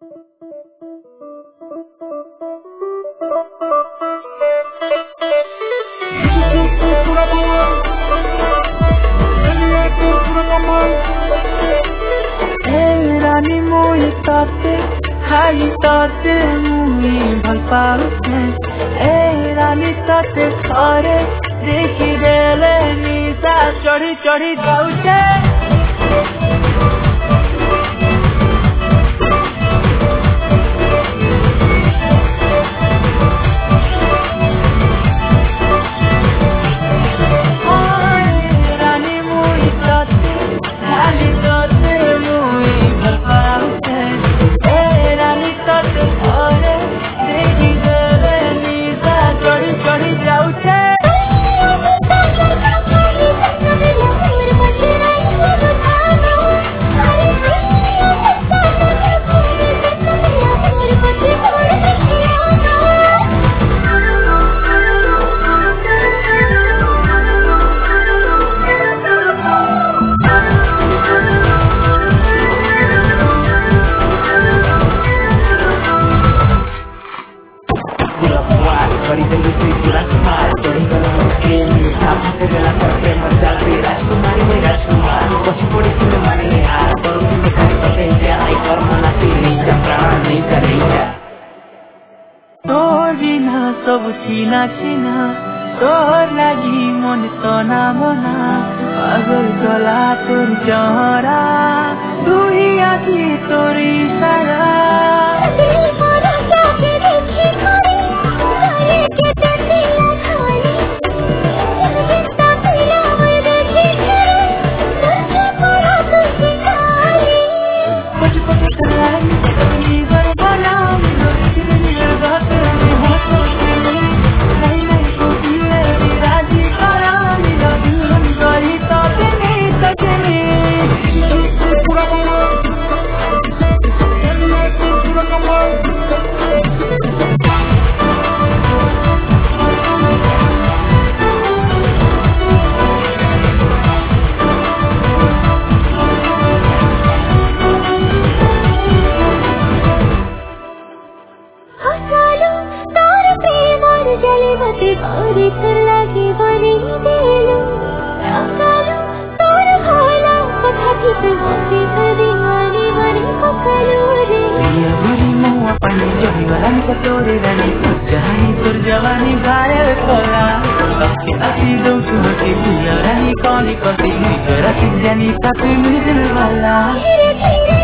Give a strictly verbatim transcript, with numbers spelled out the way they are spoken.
रानी मोई ताते खाली ताते मुई भल पाउछे ए रानी ताते थरे देखि देले निशा चढ़ी चढ़ी जाउछे सब चिना चिना तोर लागि मन तना मना पागल गला तोर जहरा दुई आखी तोर इशारा तोरे रानी जहानी तोर जवानी घायल कला सबके आती दो छुके रानी कौन कति राती जानी साथ मिलने वाला